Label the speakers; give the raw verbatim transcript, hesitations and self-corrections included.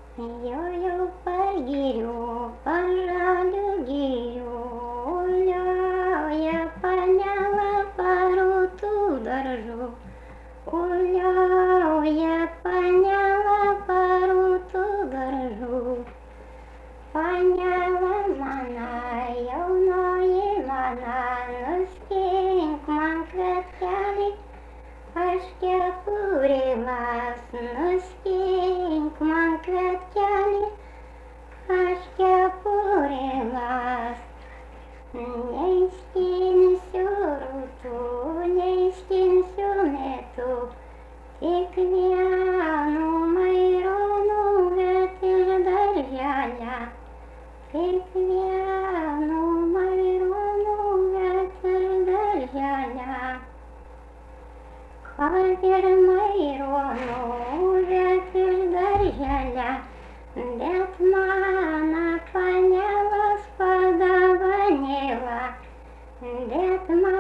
Speaker 1: Jojau per girių, per žalių girių, ulioja panelė parūtų daržų. Ulioja panelė parūtų daržų. Panelė mana, jaunoji mana, nuskink man kvietkelį, aš kepurėlas, nuskink man kvietkelį, aš kepurėlas. Neišskinsiu rūtų, neišskinsiu mėtų, tik vienu maironu vet iš darželio, tik vienu maironu vet iš darželio. Kad ir maironu vet iš darželio, bet mano panelės padovanėla, bet mano